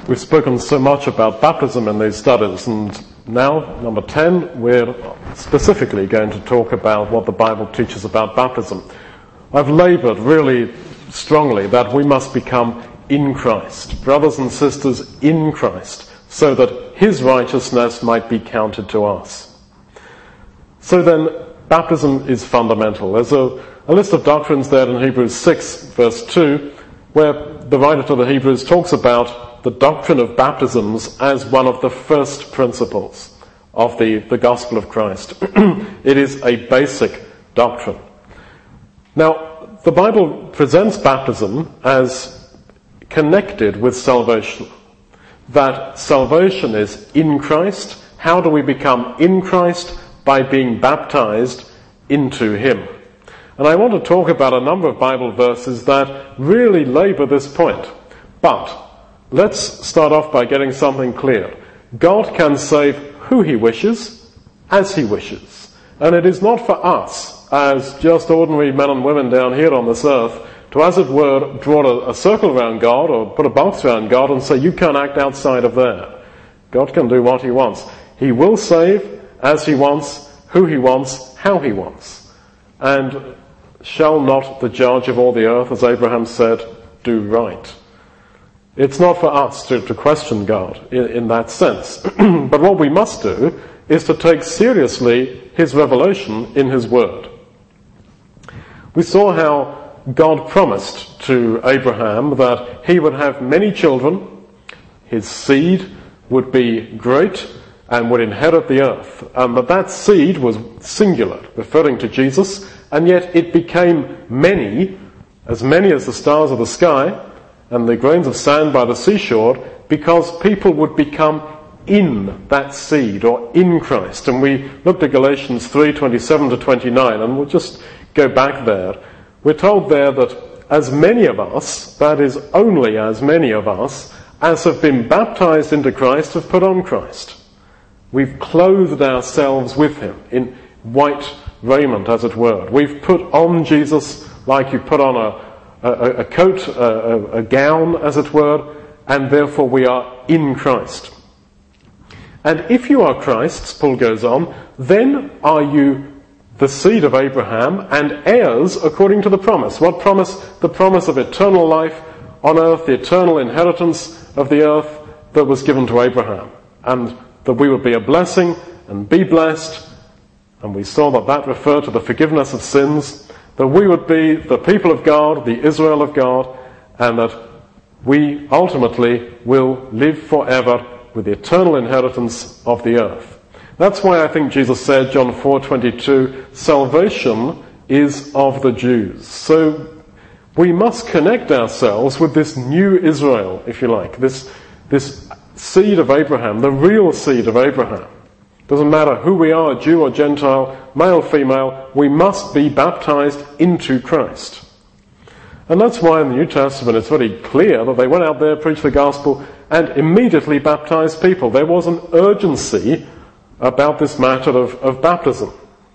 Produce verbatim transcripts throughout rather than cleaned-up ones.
We've spoken so much about baptism in these studies, and now, number ten, we're specifically going to talk about what the Bible teaches about baptism. I've laboured really strongly that we must become in Christ, brothers and sisters in Christ, so that his righteousness might be counted to us. So then, baptism is fundamental. There's a, a list of doctrines there in Hebrews six, verse two, where the writer to the Hebrews talks about the doctrine of baptisms as one of the first principles of the, the gospel of Christ. It is a basic doctrine. Now, the Bible presents baptism as connected with salvation. That salvation is in Christ. How do we become in Christ? By being baptized into him. And I want to talk about a number of Bible verses that really labour this point. But let's start off by getting something clear. God can save who he wishes, as he wishes. And it is not for us, as just ordinary men and women down here on this earth, to, as it were, draw a, a circle around God or put a box around God and say, you can't act outside of there. God can do what he wants. He will save as he wants, who he wants, how he wants. And shall not the judge of all the earth, as Abraham said, do right? It's not for us to, to question God in, in that sense. But what we must do is to take seriously his revelation in his word. We saw how God promised to Abraham that he would have many children, his seed would be great and would inherit the earth. And that that seed was singular, referring to Jesus, and yet it became many, as many as the stars of the sky, and the grains of sand by the seashore, because people would become in that seed, or in Christ. And we looked at Galatians three, twenty-seven to twenty-nine, and we'll just go back there. We're told there that as many of us, that is only as many of us, as have been baptized into Christ, have put on Christ. We've clothed ourselves with him in white raiment, as it were. We've put on Jesus like you put on a A, a coat, a, a gown, as it were, and therefore we are in Christ. And if you are Christ's, Paul goes on, then are you the seed of Abraham and heirs according to the promise. What promise? The promise of eternal life on earth, the eternal inheritance of the earth that was given to Abraham. And that we would be a blessing and be blessed. And we saw that that referred to the forgiveness of sins. That we would be the people of God, the Israel of God, and that we ultimately will live forever with the eternal inheritance of the earth. That's why I think Jesus said, John four twenty-two, salvation is of the Jews. So we must connect ourselves with this new Israel, if you like, this, this seed of Abraham, the real seed of Abraham. Doesn't matter who we are, Jew or Gentile, male, female, we must be baptized into Christ. And that's why in the New Testament it's very clear that they went out there, preached the gospel, and immediately baptized people. There was an urgency about this matter of, of baptism.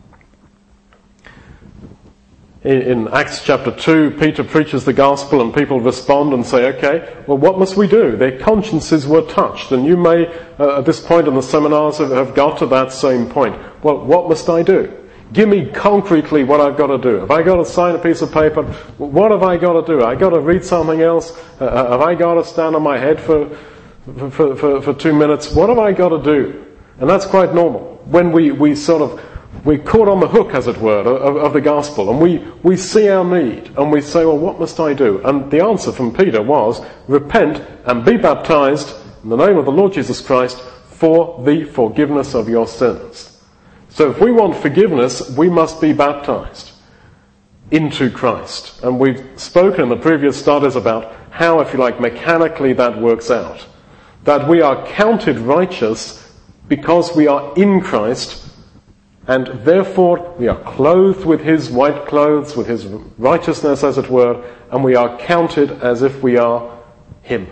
In, in Acts chapter two, Peter preaches the gospel and people respond and say, okay, well, what must we do? Their consciences were touched, and you may, uh, at this point in the seminars, have, have got to that same point. Well, what must I do? Give me concretely what I've got to do. Have I got to sign a piece of paper? What have I got to do? Have I got to read something else? Uh, have I got to stand on my head for, for, for, for two minutes? What have I got to do? And that's quite normal. When we, we sort of We're caught on the hook, as it were, of, of the gospel, and we, we see our need, and we say, well, what must I do? And the answer from Peter was, repent and be baptized in the name of the Lord Jesus Christ for the forgiveness of your sins. So if we want forgiveness, we must be baptized into Christ. And we've spoken in the previous studies about how, if you like, mechanically that works out. That we are counted righteous because we are in Christ, and therefore we are clothed with his white clothes, with his righteousness, as it were, and we are counted as if we are him.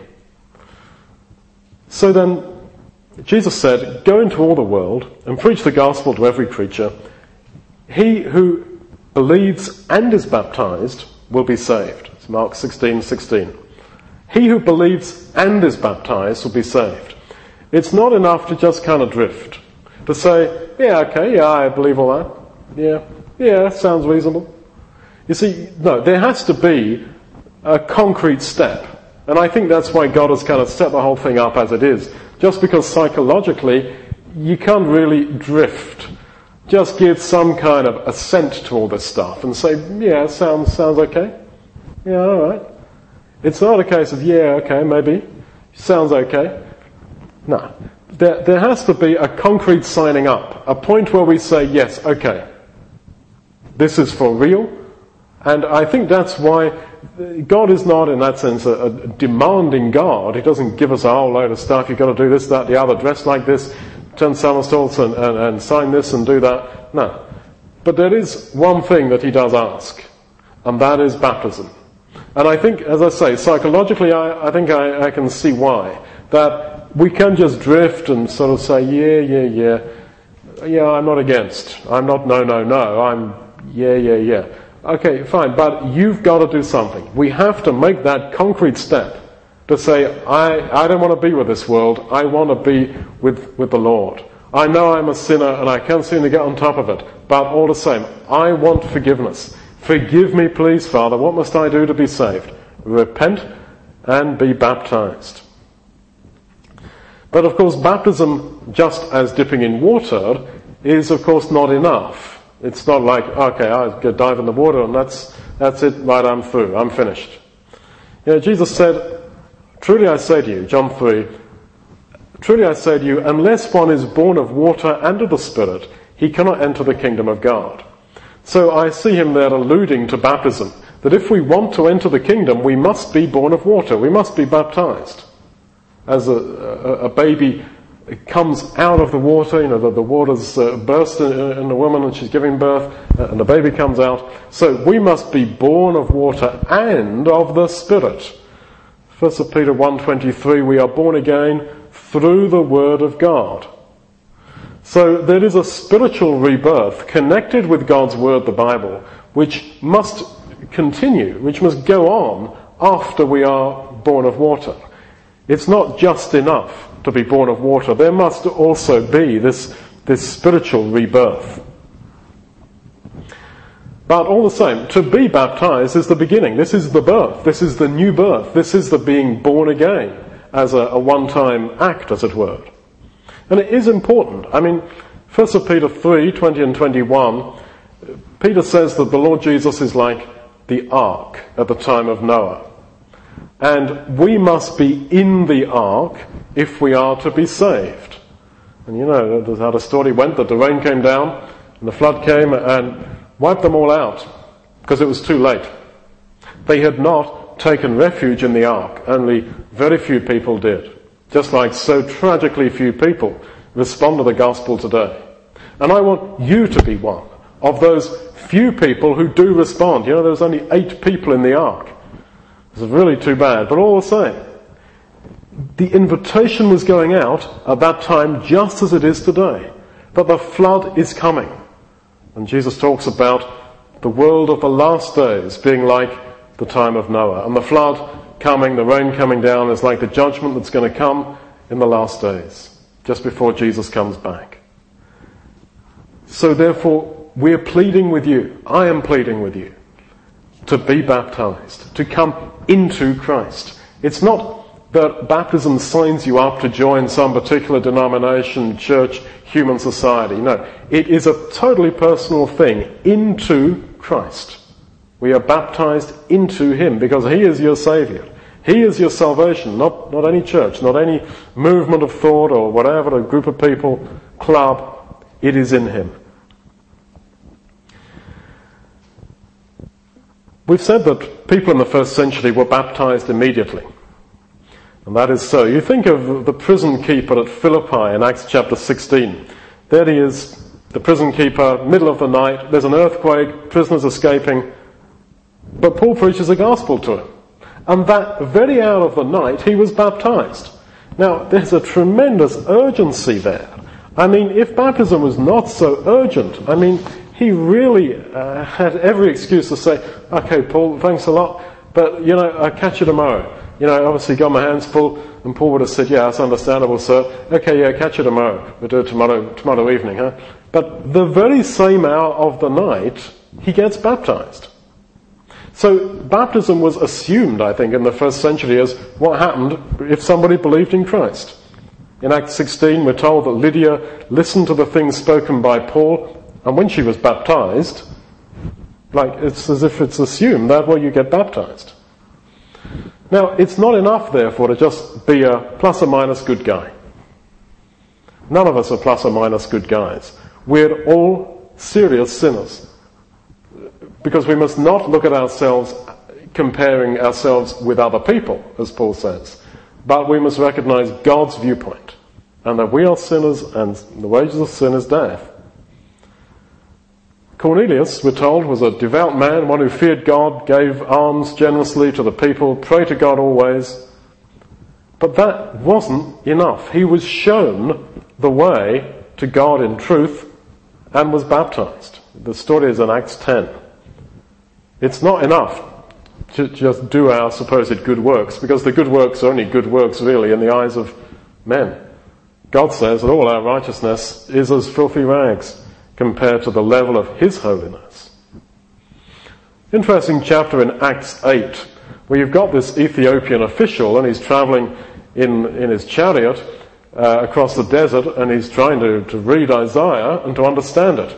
So then, Jesus said, go into all the world and preach the gospel to every creature. He who believes and is baptized will be saved. It's Mark sixteen sixteen. He who believes and is baptized will be saved. It's not enough to just kind of drift. To say, yeah, okay, yeah, I believe all that. Yeah, yeah, sounds reasonable. You see, no, there has to be a concrete step. And I think that's why God has kind of set the whole thing up as it is. Just because psychologically, you can't really drift. Just give some kind of assent to all this stuff and say, yeah, sounds sounds okay. Yeah, all right. It's not a case of, yeah, okay, maybe. Sounds okay. No. There, there has to be a concrete signing up. A point where we say, yes, okay. This is for real. And I think that's why God is not, in that sense, a, a demanding God. He doesn't give us a whole load of stuff. You've got to do this, that, the other, dress like this, turn somersaults and, and, and sign this and do that. No. But there is one thing that he does ask, and that is baptism. And I think, as I say, psychologically, I, I think I, I can see why. That we can just drift and sort of say, yeah, yeah, yeah. Yeah, I'm not against. I'm not no, no, no. I'm yeah, yeah, yeah. Okay, fine, but you've got to do something. We have to make that concrete step to say, I, I don't want to be with this world. I want to be with, with the Lord. I know I'm a sinner and I can't seem to get on top of it. But all the same, I want forgiveness. Forgive me, please, Father. What must I do to be saved? Repent and be baptized. But of course, baptism, just as dipping in water, is of course not enough. It's not like, okay, I go dive in the water and that's that's it, right, I'm through, I'm finished. You know, Jesus said, truly I say to you, John three, truly I say to you, unless one is born of water and of the Spirit, he cannot enter the kingdom of God. So I see him there alluding to baptism, that if we want to enter the kingdom, we must be born of water, we must be baptized. As a, a, a baby comes out of the water, you know, the, the water's uh, burst in, in the woman and she's giving birth, uh, and the baby comes out. So we must be born of water and of the Spirit. First Peter one twenty-three, we are born again through the Word of God. So there is a spiritual rebirth connected with God's Word, the Bible, which must continue, which must go on after we are born of water. It's not just enough to be born of water. There must also be this, this spiritual rebirth. But all the same, to be baptized is the beginning. This is the birth. This is the new birth. This is the being born again as a, a one-time act, as it were. And it is important. I mean, First Peter three, twenty and twenty-one, Peter says that the Lord Jesus is like the ark at the time of Noah. And we must be in the ark if we are to be saved. And you know how the story went, that the rain came down and the flood came and wiped them all out because it was too late. They had not taken refuge in the ark. Only very few people did. Just like so tragically few people respond to the gospel today. And I want you to be one of those few people who do respond. You know, there was only eight people in the ark. It was really too bad, but all the same, the invitation was going out at that time just as it is today. But the flood is coming. And Jesus talks about the world of the last days being like the time of Noah. And the flood coming, the rain coming down, is like the judgment that's going to come in the last days, just before Jesus comes back. So therefore, we're pleading with you, I am pleading with you, to be baptized, to come into Christ. It's not that baptism signs you up to join some particular denomination, church, human society. No, it is a totally personal thing, into Christ. We are baptized into Him because He is your Saviour. He is your salvation, not, not any church, not any movement of thought or whatever, a group of people, club. It is in Him. We've said that people in the first century were baptized immediately. And that is so. You think of the prison keeper at Philippi in Acts chapter sixteen. There he is, the prison keeper, middle of the night, there's an earthquake, prisoners escaping. But Paul preaches the gospel to him. And that very hour of the night, he was baptized. Now, there's a tremendous urgency there. I mean, if baptism was not so urgent, I mean, he really uh, had every excuse to say, okay, Paul, thanks a lot, but, you know, I'll catch you tomorrow. You know, obviously got my hands full, and Paul would have said, yeah, that's understandable, sir. Okay, yeah, catch you tomorrow. We'll do it tomorrow, tomorrow evening, huh? But the very same hour of the night, he gets baptized. So baptism was assumed, I think, in the first century as what happened if somebody believed in Christ. In Acts sixteen, we're told that Lydia listened to the things spoken by Paul, and when she was baptized, like it's as if it's assumed that way you get baptized. Now, it's not enough, therefore, to just be a plus or minus good guy. None of us are plus or minus good guys. We're all serious sinners. Because we must not look at ourselves comparing ourselves with other people, as Paul says. But we must recognize God's viewpoint, and that we are sinners, and the wages of sin is death. Cornelius, we're told, was a devout man, one who feared God, gave alms generously to the people, prayed to God always. But that wasn't enough. He was shown the way to God in truth and was baptized. The story is in Acts ten. It's not enough to just do our supposed good works, because the good works are only good works really in the eyes of men. God says that all our righteousness is as filthy rags compared to the level of his holiness. Interesting chapter in Acts eight, where you've got this Ethiopian official, and he's travelling in, in his chariot uh, across the desert, and he's trying to, to read Isaiah and to understand it.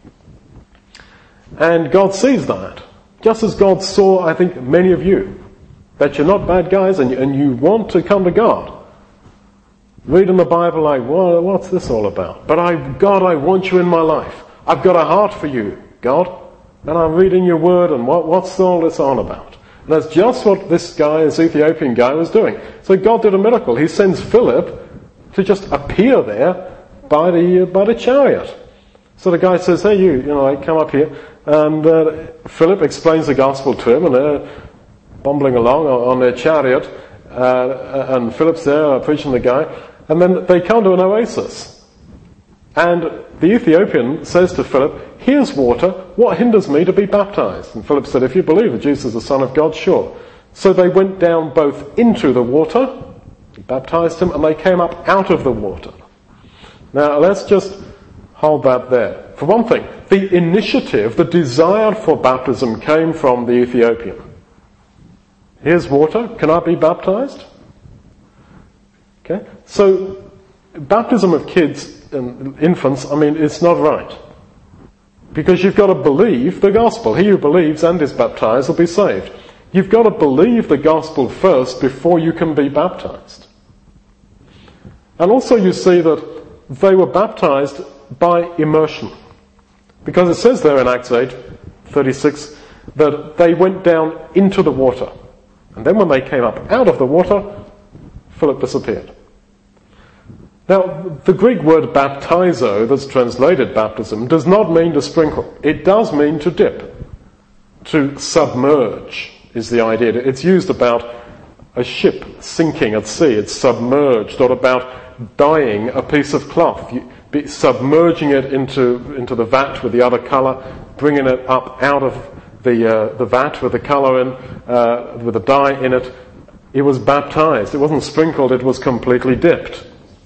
And God sees that. Just as God saw, I think, many of you, that you're not bad guys and you, and you want to come to God. Reading the Bible like, well, what's this all about? But I, God, I want you in my life. I've got a heart for you, God. And I'm reading your word, and what, what's all this on about? And that's just what this guy, this Ethiopian guy, was doing. So God did a miracle. He sends Philip to just appear there by the, by the chariot. So the guy says, hey, you, you know, like, come up here. And uh, Philip explains the gospel to him, and they're bumbling along on their chariot, uh, and Philip's there uh, preaching the guy, and then they come to an oasis. And the Ethiopian says to Philip, here's water, what hinders me to be baptized? And Philip said, if you believe that Jesus is the Son of God, sure. So they went down both into the water, baptized him, and they came up out of the water. Now let's just hold that there. For one thing, the initiative, the desire for baptism came from the Ethiopian. Here's water, can I be baptized? Okay, so baptism of kids and infants, I mean, it's not right. Because you've got to believe the gospel. He who believes and is baptized will be saved. You've got to believe the gospel first before you can be baptized. And also you see that they were baptized by immersion. Because it says there in Acts eight thirty-six that they went down into the water. And then when they came up out of the water, Philip disappeared. Now, the Greek word baptizo, that's translated baptism, does not mean to sprinkle. It does mean to dip. To submerge is the idea. It's used about a ship sinking at sea. It's submerged, or about dyeing a piece of cloth. You, be submerging it into into the vat with the other colour, bringing it up out of the uh, the vat with the colour in, uh, with the dye in it. It was baptized. It wasn't sprinkled. It was completely dipped.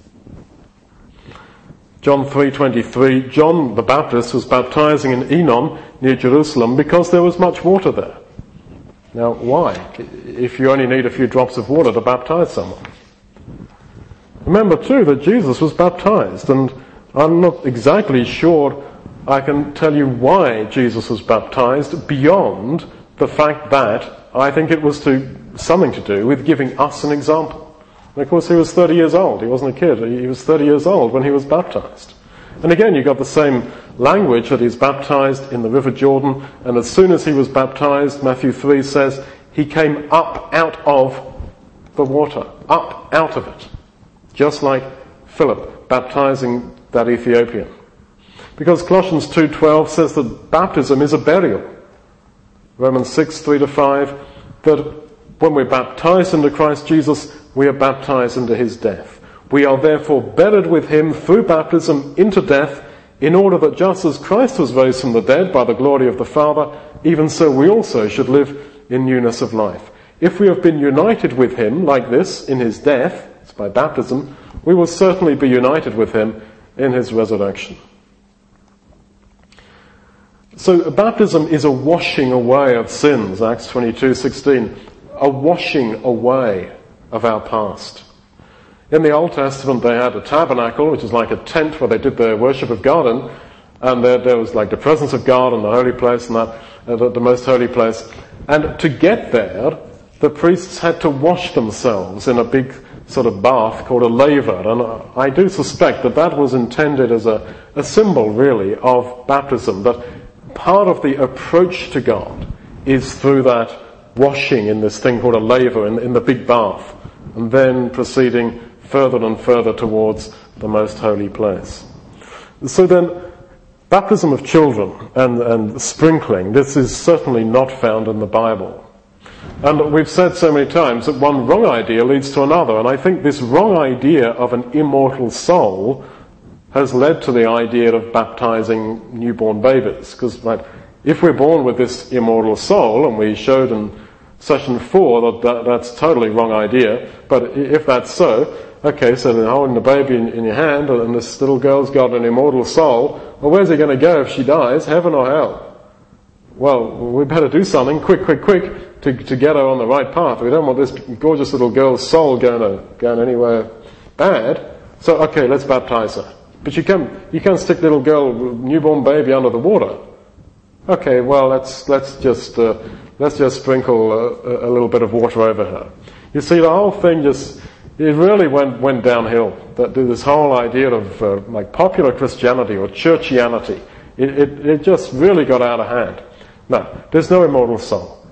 John three twenty-three. John the Baptist was baptizing in Enon near Jerusalem because there was much water there. Now, why? If you only need a few drops of water to baptize someone. Remember too that Jesus was baptized, and I'm not exactly sure I can tell you why Jesus was baptized beyond the fact that I think it was to something to do with giving us an example. And of course he was thirty years old. He wasn't a kid. He was thirty years old when he was baptized. And again, you've got the same language that he's baptized in the River Jordan, and as soon as he was baptized, Matthew three says, he came up out of the water. Up out of it. Just like Philip baptizing that Ethiopian. Because Colossians two twelve says that baptism is a burial. Romans six three to five, that when we're baptized into Christ Jesus, we are baptized into his death. We are therefore buried with him through baptism into death, in order that just as Christ was raised from the dead by the glory of the Father, even so we also should live in newness of life. If we have been united with him like this in his death, it's by baptism, we will certainly be united with him in his resurrection. So baptism is a washing away of sins, Acts twenty-two sixteen, a washing away of our past. In the Old Testament they had a tabernacle, which is like a tent where they did their worship of God in, and there, there was like the presence of God in the holy place and that, uh, the, the most holy place. And to get there, the priests had to wash themselves in a big sort of bath called a laver, and I do suspect that that was intended as a, a symbol really of baptism, that part of the approach to God is through that washing in this thing called a laver in, in the big bath, and then proceeding further and further towards the most holy place. So then, baptism of children and, and sprinkling, this is certainly not found in the Bible. And we've said so many times that one wrong idea leads to another, and I think this wrong idea of an immortal soul has led to the idea of baptizing newborn babies. Because right, if we're born with this immortal soul, and we showed in session four that, that that's totally wrong idea, but if that's so, okay, so then holding the baby in, in your hand, and this little girl's got an immortal soul, well, where's he going to go if she dies, heaven or hell? Well, we better do something quick, quick, quick to, to get her on the right path. We don't want this gorgeous little girl's soul going to, going anywhere bad. So, okay, let's baptize her. But you can't, you can't stick little girl, newborn baby under the water. Okay, well, let's, let's just, uh, let's just sprinkle a, a little bit of water over her. You see, the whole thing just, it really went, went downhill. That this whole idea of, uh, like popular Christianity or churchianity, it, it, it just really got out of hand. No, there's no immortal soul.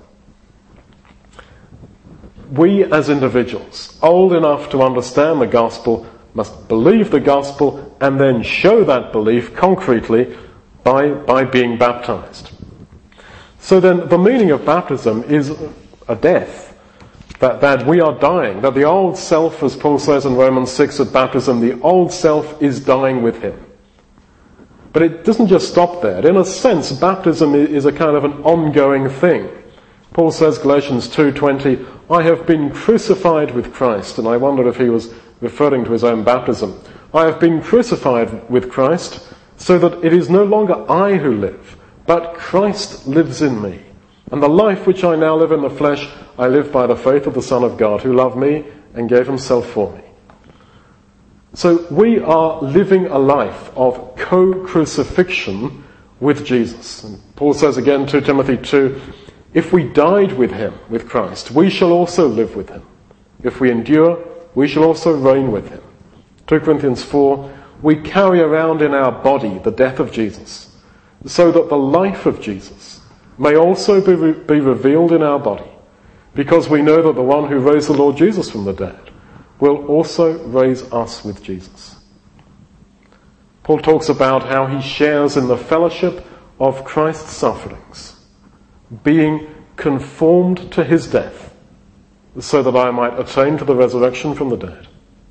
We as individuals, old enough to understand the gospel, must believe the gospel and then show that belief concretely by, by being baptized. So then the meaning of baptism is a death, that, that we are dying, that the old self, as Paul says in Romans six at baptism, the old self is dying with him. But it doesn't just stop there. In a sense, baptism is a kind of an ongoing thing. Paul says, Galatians two twenty, I have been crucified with Christ. And I wondered if he was referring to his own baptism. I have been crucified with Christ so that it is no longer I who live, but Christ lives in me. And the life which I now live in the flesh, I live by the faith of the Son of God, who loved me and gave himself for me. So we are living a life of co-crucifixion with Jesus. And Paul says again, Second Timothy two, if we died with him, with Christ, we shall also live with him. If we endure, we shall also reign with him. Second Corinthians four, we carry around in our body the death of Jesus, so that the life of Jesus may also be, re- be revealed in our body, because we know that the one who raised the Lord Jesus from the dead will also raise us with Jesus. Paul talks about how he shares in the fellowship of Christ's sufferings, being conformed to his death, so that I might attain to the resurrection from the dead.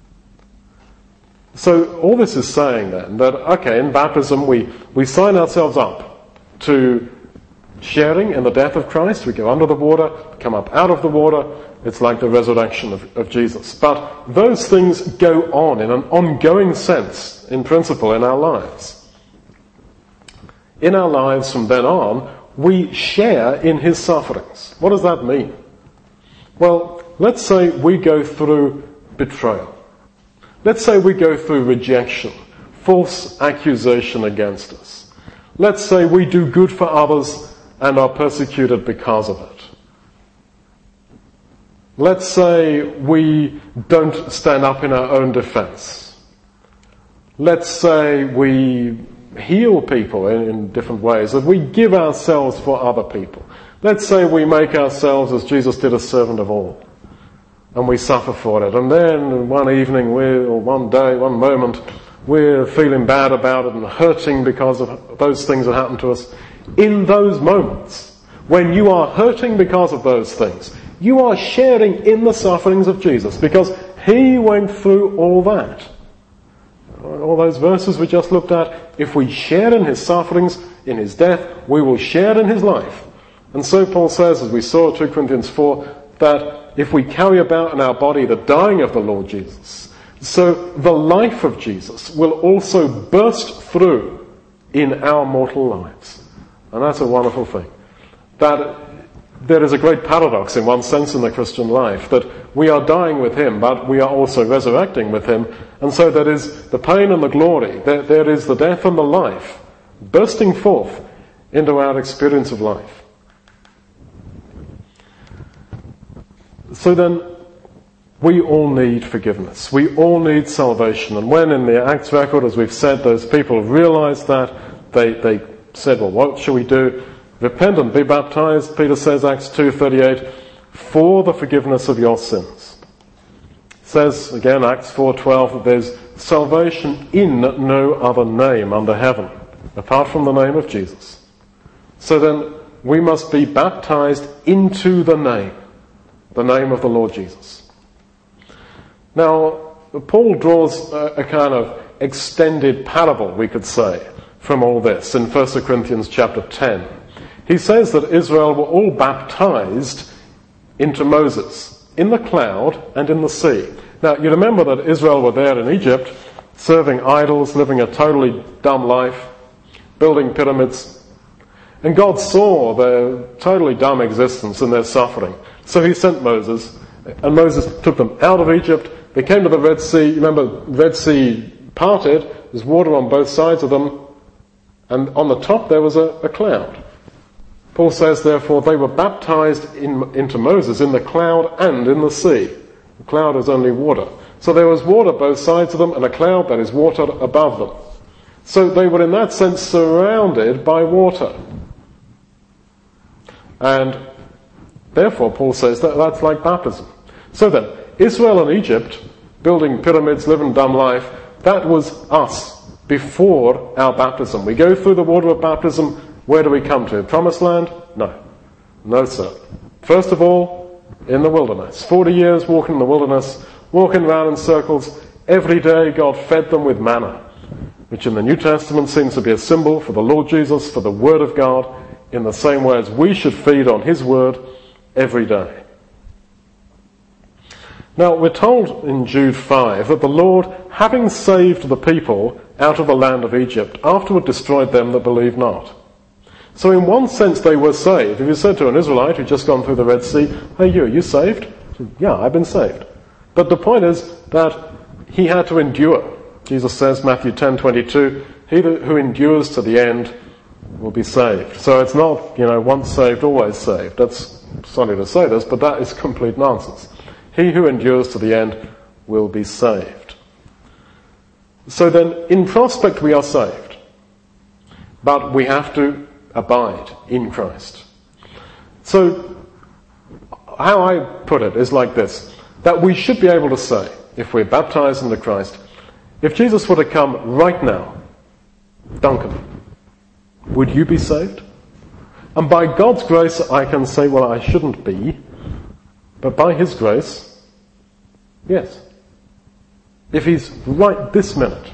So all this is saying then that, okay, in baptism we, we sign ourselves up to sharing in the death of Christ. We go under the water, come up out of the water. It's like the resurrection of, of Jesus. But those things go on in an ongoing sense, in principle, in our lives. In our lives from then on, we share in his sufferings. What does that mean? Well, let's say we go through betrayal. Let's say we go through rejection, false accusation against us. Let's say we do good for others and are persecuted because of it. Let's say we don't stand up in our own defense. Let's say we heal people in, in different ways, that we give ourselves for other people. Let's say we make ourselves, as Jesus did, a servant of all, and we suffer for it. And then one evening, we're, or one day, one moment, we're feeling bad about it and hurting because of those things that happened to us. In those moments, when you are hurting because of those things, you are sharing in the sufferings of Jesus, because he went through all that. All those verses we just looked at, if we share in his sufferings, in his death, we will share in his life. And so Paul says, as we saw in Second Corinthians four, that if we carry about in our body the dying of the Lord Jesus, so the life of Jesus will also burst through in our mortal lives. And that's a wonderful thing. That there is a great paradox in one sense in the Christian life, that we are dying with him, but we are also resurrecting with him. And so there is the pain and the glory, there, there is the death and the life bursting forth into our experience of life. So then, we all need forgiveness. We all need salvation. And when in the Acts record, as we've said, those people realized that, they, they said, well, what shall we do? Repent and be baptized, Peter says, Acts two thirty-eight, for the forgiveness of your sins. It says, again, Acts four twelve, that there's salvation in no other name under heaven, apart from the name of Jesus. So then, we must be baptized into the name, the name of the Lord Jesus. Now, Paul draws a, a kind of extended parable, we could say, from all this in First Corinthians chapter ten. He says that Israel were all baptized into Moses, in the cloud and in the sea. Now, you remember that Israel were there in Egypt, serving idols, living a totally dumb life, building pyramids. And God saw their totally dumb existence and their suffering. So he sent Moses, and Moses took them out of Egypt. They came to the Red Sea. Remember, the Red Sea parted. There's water on both sides of them. And on the top there was a, a cloud. Paul says, therefore, they were baptized in, into Moses in the cloud and in the sea. The cloud is only water. So there was water both sides of them and a cloud, that is water, above them. So they were in that sense surrounded by water. And therefore, Paul says that that's like baptism. So then, Israel and Egypt, building pyramids, living dumb life, that was us before our baptism. We go through the water of baptism. Where do we come to? Promised land? No. No, sir. First of all, in the wilderness. Forty years walking in the wilderness, walking around in circles. Every day God fed them with manna, which in the New Testament seems to be a symbol for the Lord Jesus, for the Word of God, in the same way as we should feed on His Word every day. Now, we're told in Jude five that the Lord, having saved the people out of the land of Egypt, afterward destroyed them that believe not. So in one sense they were saved. If you said to an Israelite who'd just gone through the Red Sea, hey you, are you saved? Yeah, I've been saved. But the point is that he had to endure. Jesus says, Matthew ten twenty-two, he who endures to the end will be saved. So it's not, you know, once saved, always saved. That's sorry to say this, but that is complete nonsense. He who endures to the end will be saved. So then, in prospect we are saved. But we have to abide in Christ. So, how I put it is like this, that we should be able to say, if we're baptized into Christ, if Jesus were to come right now, Duncan, would you be saved? And by God's grace I can say, well, I shouldn't be, but by His grace, yes. If He's right this minute.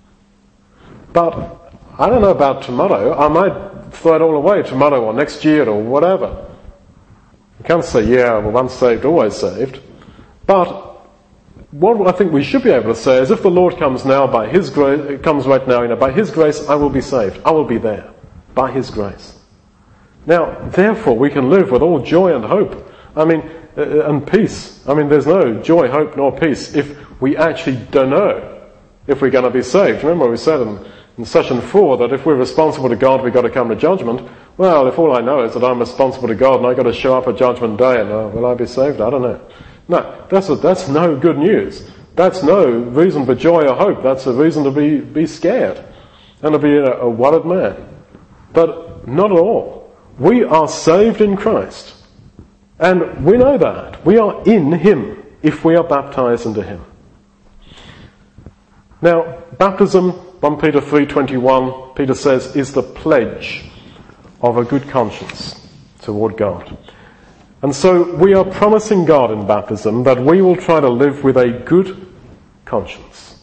But I don't know about tomorrow. I might throw it all away tomorrow or next year or whatever. You can't say, yeah, well, once saved, always saved. But what I think we should be able to say is, if the Lord comes now by His grace, comes right now, you know, by His grace, I will be saved. I will be there by His grace. Now, therefore, we can live with all joy and hope. I mean, uh, and peace. I mean, there's no joy, hope, nor peace if we actually don't know if we're going to be saved. Remember we said in in session four that if we're responsible to God, we've got to come to judgment. Well, if all I know is that I'm responsible to God and I've got to show up at judgment day and uh, will I be saved? I don't know. No, that's a, that's no good news. That's no reason for joy or hope. That's a reason to be, be scared and to be a, a worried man. But not at all. We are saved in Christ. And we know that. We are in Him if we are baptized into Him. Now, baptism, First Peter three twenty-one, Peter says, is the pledge of a good conscience toward God. And so we are promising God in baptism that we will try to live with a good conscience.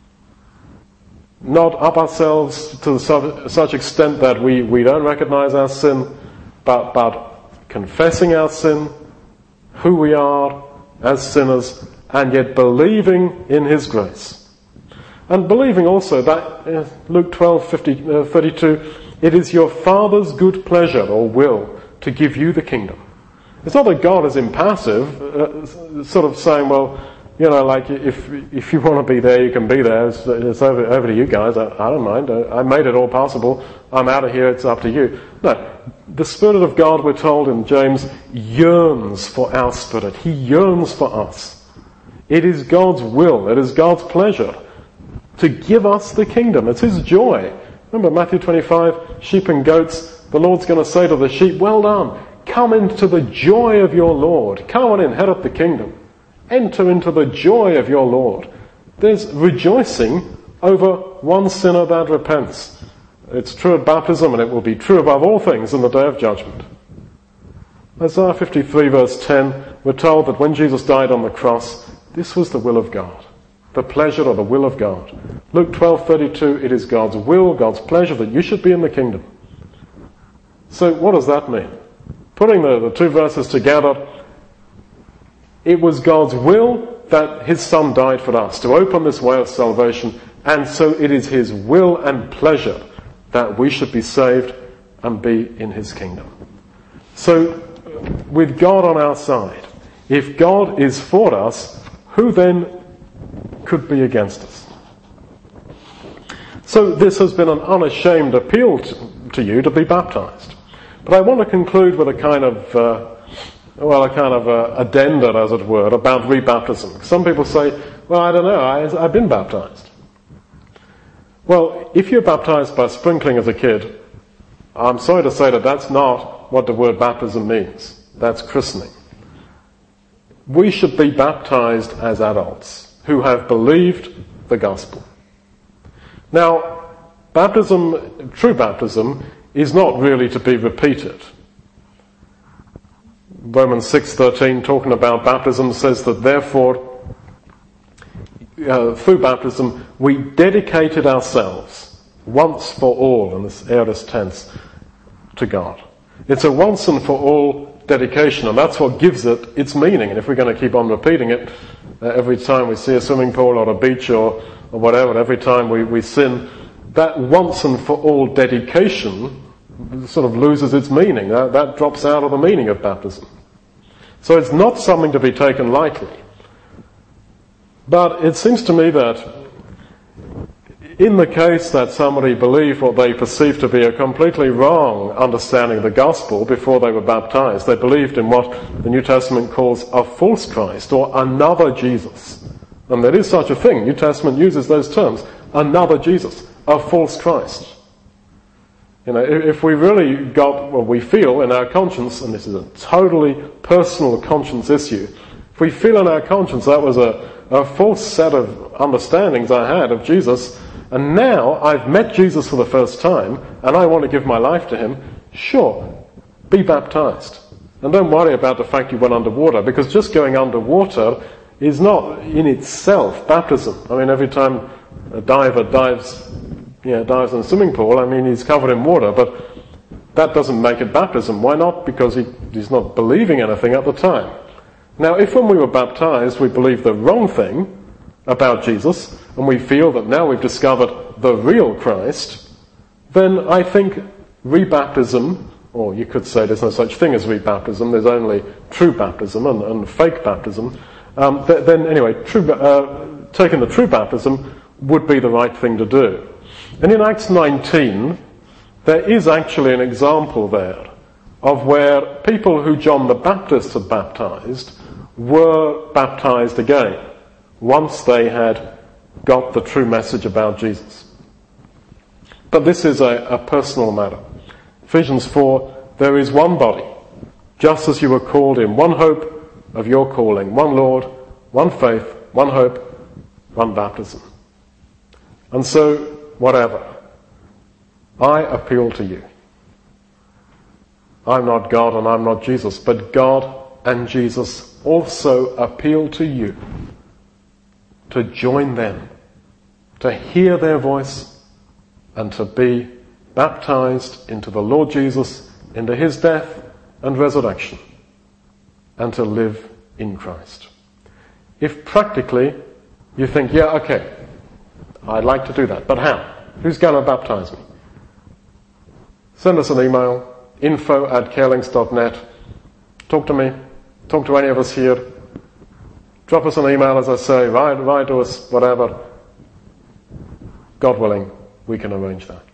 Not up ourselves to such extent that we, we don't recognize our sin, but, but confessing our sin, who we are as sinners, and yet believing in his grace. And believing also that, uh, Luke twelve, fifty, uh, thirty-two, it is your Father's good pleasure or will to give you the kingdom. It's not that God is impassive, uh, sort of saying, well, you know, like if if you want to be there, you can be there. It's, it's over, over to you guys. I, I don't mind. I, I made it all possible. I'm out of here. It's up to you. No, the Spirit of God, we're told in James, yearns for our spirit. He yearns for us. It is God's will. It is God's pleasure to give us the kingdom. It's his joy. Remember Matthew twenty-five, sheep and goats. The Lord's going to say to the sheep, well done. Come into the joy of your Lord. Come on, inherit the kingdom. Enter into the joy of your Lord. There's rejoicing over one sinner that repents. It's true at baptism, and it will be true above all things in the day of judgment. Isaiah fifty-three verse ten, we're told that when Jesus died on the cross, this was the will of God. The pleasure or the will of God. Luke twelve thirty-two, it is God's will, God's pleasure that you should be in the kingdom. So what does that mean? Putting the, the two verses together, it was God's will that his Son died for us, to open this way of salvation, and so it is his will and pleasure that we should be saved and be in his kingdom. So, with God on our side, if God is for us, who then could be against us? So this has been an unashamed appeal to, to you to be baptized. But I want to conclude with a kind of uh, Well, a kind of a addenda, as it were, about rebaptism. Some people say, well, I don't know, I, I've been baptized. Well, if you're baptized by sprinkling as a kid, I'm sorry to say that that's not what the word baptism means. That's christening. We should be baptized as adults who have believed the gospel. Now, baptism, true baptism, is not really to be repeated. Romans six thirteen, talking about baptism, says that therefore, uh, through baptism, we dedicated ourselves once for all, in this aorist tense, to God. It's a once and for all dedication, and that's what gives it its meaning. And if we're going to keep on repeating it uh, every time we see a swimming pool or a beach or, or whatever, every time we, we sin, that once and for all dedication sort of loses its meaning. That, that drops out of the meaning of baptism. So it's not something to be taken lightly. But it seems to me that in the case that somebody believed what they perceived to be a completely wrong understanding of the gospel before they were baptized, they believed in what the New Testament calls a false Christ or another Jesus. And there is such a thing. New Testament uses those terms. Another Jesus. A false Christ. You know, if we really got what we feel in our conscience, and this is a totally personal conscience issue, if we feel in our conscience that was a, a false set of understandings I had of Jesus, and now I've met Jesus for the first time, and I want to give my life to him, sure, be baptized. And don't worry about the fact you went underwater, because just going underwater is not in itself baptism. I mean, every time a diver dives Yeah, dives in a swimming pool, I mean, he's covered in water, but that doesn't make it baptism. Why not? Because he, he's not believing anything at the time. Now, if when we were baptized we believed the wrong thing about Jesus, and we feel that now we've discovered the real Christ, then I think rebaptism, or you could say there's no such thing as rebaptism, there's only true baptism and, and fake baptism, um, th- then anyway, true, uh, taking the true baptism would be the right thing to do. And in Acts nineteen, there is actually an example there of where people who John the Baptist had baptized were baptized again once they had got the true message about Jesus. But this is a, a personal matter. Ephesians four, there is one body, just as you were called in one hope of your calling, one Lord, one faith, one hope, one baptism. And so, whatever, I appeal to you. I'm not God and I'm not Jesus, but God and Jesus also appeal to you to join them, to hear their voice, and to be baptized into the Lord Jesus, into his death and resurrection, and to live in Christ. If practically you think, yeah, okay, I'd like to do that, but how? Who's going to baptize me? Send us an email, info at carelinks dot net. Talk to me. Talk to any of us here. Drop us an email, as I say, write, write to us, whatever. God willing, we can arrange that.